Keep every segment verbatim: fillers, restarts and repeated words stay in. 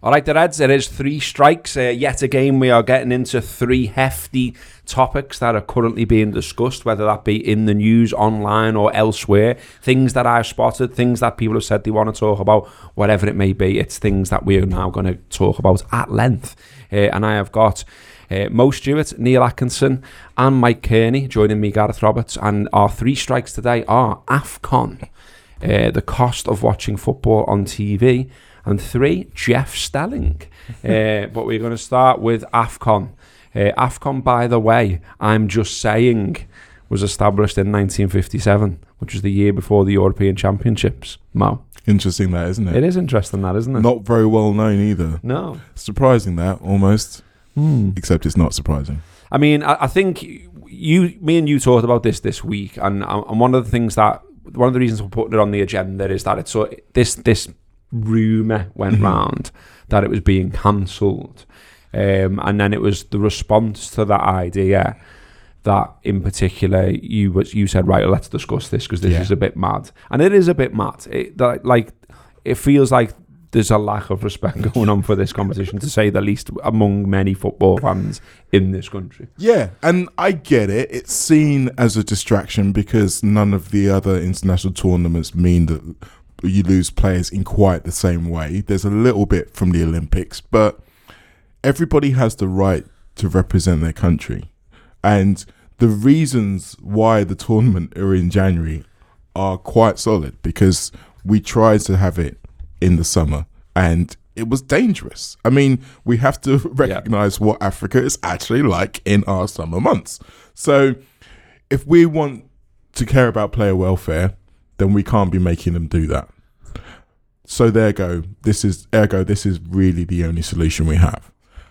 All right, the Reds, it is three strikes. Uh, yet again, we are getting into three hefty topics that are currently being discussed, whether that be in the news, online or elsewhere. Things that I've spotted, things that people have said they want to talk about, whatever it may be. It's things that we are now going to talk about at length. Uh, and I have got uh, Mo Stewart, Neil Atkinson and Mike Kearney joining me, Gareth Roberts. And our three strikes today are AFCON, uh, the cost of watching football on T V, and three, Jeff Stelling. uh, but we're going to start with AFCON. Uh, AFCON, by the way, I'm just saying, was established in nineteen fifty-seven, which was the year before the European Championships. Mo? Interesting that, isn't it? It is interesting that, isn't it? Not very well known either. No. Surprising that, almost. Hmm. Except it's not surprising. I mean, I, I think you, me and you talked about this this week, and, and one of the things that, one of the reasons for putting it on the agenda is that it's so, this this rumour went mm-hmm. round that it was being cancelled. Um, and then it was the response to that idea that, in particular, you was you said, right, let's discuss this because this yeah. is a bit mad, and it is a bit mad. It, that, like, it feels like there's a lack of respect going on for this competition, to say the least, among many football fans in this country. Yeah, and I get it. It's seen as a distraction because none of the other international tournaments mean that you lose players in quite the same way. There's a little bit from the Olympics, but everybody has the right to represent their country. And the reasons why the tournament are in January are quite solid, because we tried to have it in the summer and it was dangerous. I mean, we have to recognise yeah. what Africa is actually like in our summer months. So if we want to care about player welfare, then we can't be making them do that. So there go. This is ergo. This is really the only solution we have,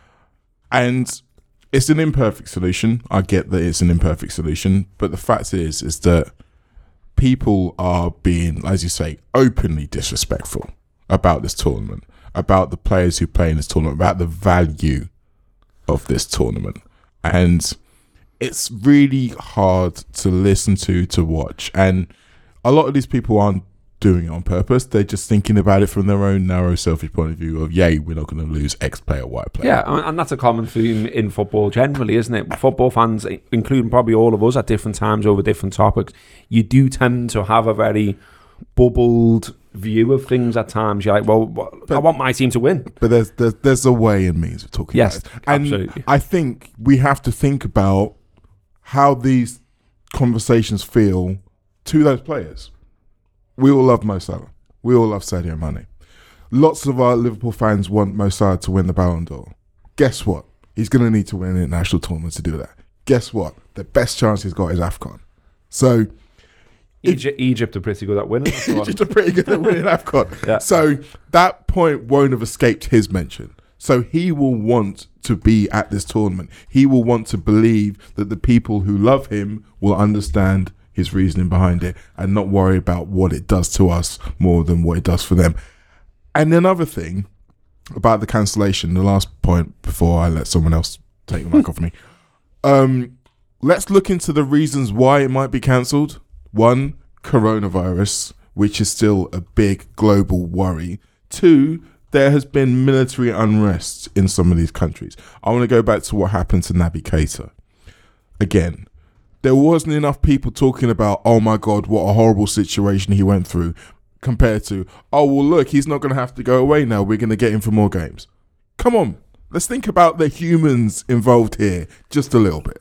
and it's an imperfect solution. I get that it's an imperfect solution, but the fact is, is that people are being, as you say, openly disrespectful about this tournament, about the players who play in this tournament, about the value of this tournament, and it's really hard to listen to, to watch, and a lot of these people aren't doing it on purpose. They're just thinking about it from their own narrow, selfish point of view of, yay, we're not going to lose X player, Y player. Yeah, and that's a common theme in football generally, isn't it? Football fans, including probably all of us at different times over different topics, you do tend to have a very bubbled view of things at times. You're like, well, but, I want my team to win. But there's there's, there's a way and means of talking yes, about it. And absolutely. I think we have to think about how these conversations feel to those players. We all love Mo Salah. We all love Sadio Mane. Lots of our Liverpool fans want Mo Salah to win the Ballon d'Or. Guess what? He's going to need to win an international tournament to do that. Guess what? The best chance he's got is AFCON. So Egypt, Egypt are pretty good at winning. Egypt are pretty good at winning AFCON. Yeah. So that point won't have escaped his mention. So he will want to be at this tournament. He will want to believe that the people who love him will understand his reasoning behind it and not worry about what it does to us more than what it does for them. And another thing about the cancellation, the last point before I let someone else take the mic off me, um, let's look into the reasons why it might be cancelled. One, coronavirus, which is still a big global worry. Two, there has been military unrest in some of these countries. I want to go back to what happened to Naby Keita. Again, there wasn't enough people talking about, oh my God, what a horrible situation he went through, compared to, oh, well, look, he's not going to have to go away now. We're going to get him for more games. Come on. Let's think about the humans involved here just a little bit.